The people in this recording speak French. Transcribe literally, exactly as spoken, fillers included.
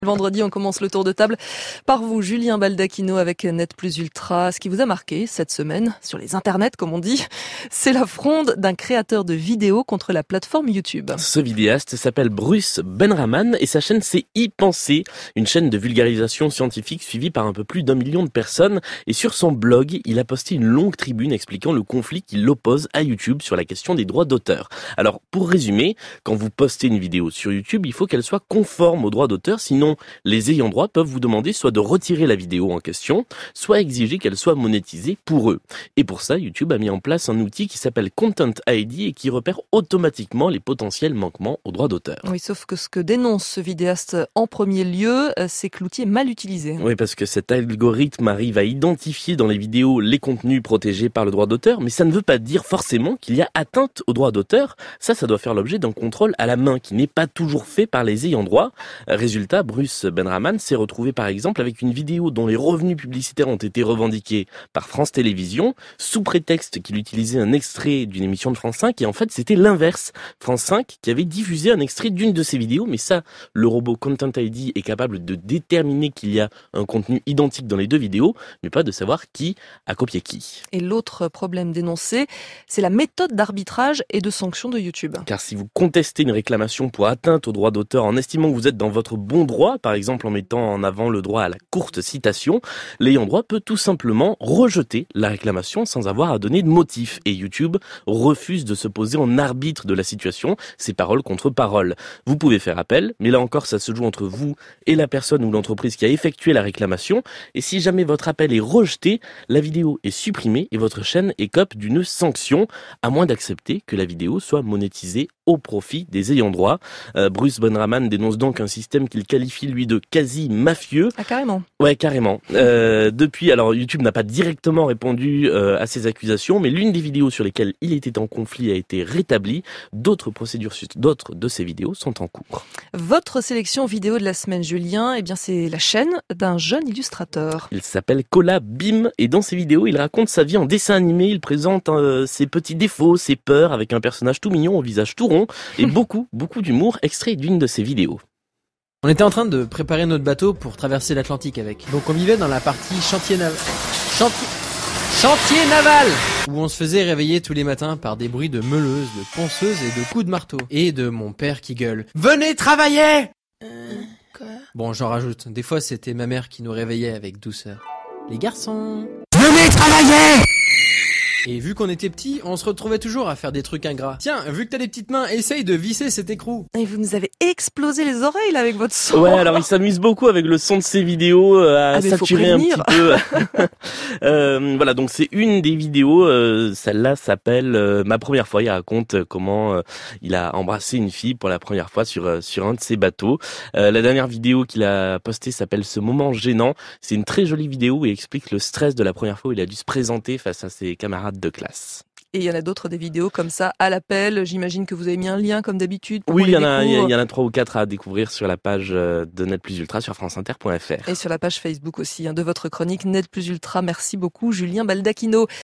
Vendredi, on commence le tour de table par vous, Julien Baldacchino, avec Net Plus Ultra. Ce qui vous a marqué cette semaine, sur les internets, comme on dit, c'est la fronde d'un créateur de vidéos contre la plateforme YouTube. Ce vidéaste s'appelle Bruce Benraman et sa chaîne c'est iPensée, une chaîne de vulgarisation scientifique suivie par un peu plus d'un million de personnes. Et sur son blog, il a posté une longue tribune expliquant le conflit qui l'oppose à YouTube sur la question des droits d'auteur. Alors, pour résumer, quand vous postez une vidéo sur YouTube, il faut qu'elle soit conforme aux droits d'auteur, sinon les ayants droit peuvent vous demander soit de retirer la vidéo en question, soit exiger qu'elle soit monétisée pour eux. Et pour ça, YouTube a mis en place un outil qui s'appelle Content I D et qui repère automatiquement les potentiels manquements aux droits d'auteur. Oui, sauf que ce que dénonce ce vidéaste en premier lieu, c'est que l'outil est mal utilisé. Oui, parce que cet algorithme arrive à identifier dans les vidéos les contenus protégés par le droit d'auteur, mais ça ne veut pas dire forcément qu'il y a atteinte aux droits d'auteur. Ça, ça doit faire l'objet d'un contrôle à la main qui n'est pas toujours fait par les ayants droit. Résultat, Bruce Benraman s'est retrouvé par exemple avec une vidéo dont les revenus publicitaires ont été revendiqués par France Télévisions sous prétexte qu'il utilisait un extrait d'une émission de France cinq et en fait c'était l'inverse. France cinq qui avait diffusé un extrait d'une de ses vidéos, mais ça, le robot Content I D est capable de déterminer qu'il y a un contenu identique dans les deux vidéos, mais pas de savoir qui a copié qui. Et l'autre problème dénoncé, c'est la méthode d'arbitrage et de sanction de YouTube. Car si vous contestez une réclamation pour atteinte aux droits d'auteur en estimant que vous êtes dans votre bon droit, par exemple en mettant en avant le droit à la courte citation, l'ayant droit peut tout simplement rejeter la réclamation sans avoir à donner de motif. Et YouTube refuse de se poser en arbitre de la situation, c'est parole contre parole. Vous pouvez faire appel, mais là encore ça se joue entre vous et la personne ou l'entreprise qui a effectué la réclamation. Et si jamais votre appel est rejeté, la vidéo est supprimée et votre chaîne écope d'une sanction, à moins d'accepter que la vidéo soit monétisée au profit des ayants droit. Euh, Bruce Benraman dénonce donc un système qu'il qualifie lui de quasi mafieux. Ah carrément. Ouais, carrément. Euh, depuis, alors YouTube n'a pas directement répondu euh, à ces accusations, mais l'une des vidéos sur lesquelles il était en conflit a été rétablie. D'autres procédures, d'autres de ces vidéos sont en cours. Votre sélection vidéo de la semaine, Julien, eh bien c'est la chaîne d'un jeune illustrateur. Il s'appelle Kola Bim et dans ses vidéos, il raconte sa vie en dessin animé. Il présente euh, ses petits défauts, ses peurs avec un personnage tout mignon au visage tout rond et beaucoup, beaucoup d'humour, extrait d'une de ses vidéos. On était en train de préparer notre bateau pour traverser l'Atlantique avec. Donc on vivait dans la partie chantier naval. Chantier... Chantier naval où on se faisait réveiller tous les matins par des bruits de meuleuses, de ponceuses et de coups de marteau. Et de mon père qui gueule « Venez travailler !» Euh... Quoi ? Bon, j'en rajoute. Des fois, c'était ma mère qui nous réveillait avec douceur. « Les garçons !» Venez travailler ! Et vu qu'on était petits, on se retrouvait toujours à faire des trucs ingrats. Tiens, vu que t'as des petites mains, essaye de visser cet écrou. Et vous nous avez explosé les oreilles là avec votre son. Ouais, alors il s'amuse beaucoup avec le son de ses vidéos, euh, à ah, saturer un petit peu. euh, voilà, donc c'est une des vidéos, euh, celle-là s'appelle euh, Ma première fois. Il raconte comment euh, il a embrassé une fille pour la première fois sur euh, sur un de ses bateaux. Euh, la dernière vidéo qu'il a postée s'appelle Ce moment gênant. C'est une très jolie vidéo et explique le stress de la première fois où il a dû se présenter face à ses camarades de classe. Et il y en a d'autres, des vidéos comme ça, à l'appel. J'imagine que vous avez mis un lien, comme d'habitude. Oui, il y en a, il y en a trois ou quatre à découvrir sur la page de Net Plus Ultra sur france inter point f r. Et sur la page Facebook aussi, hein, de votre chronique Net Plus Ultra. Merci beaucoup, Julien Baldacchino.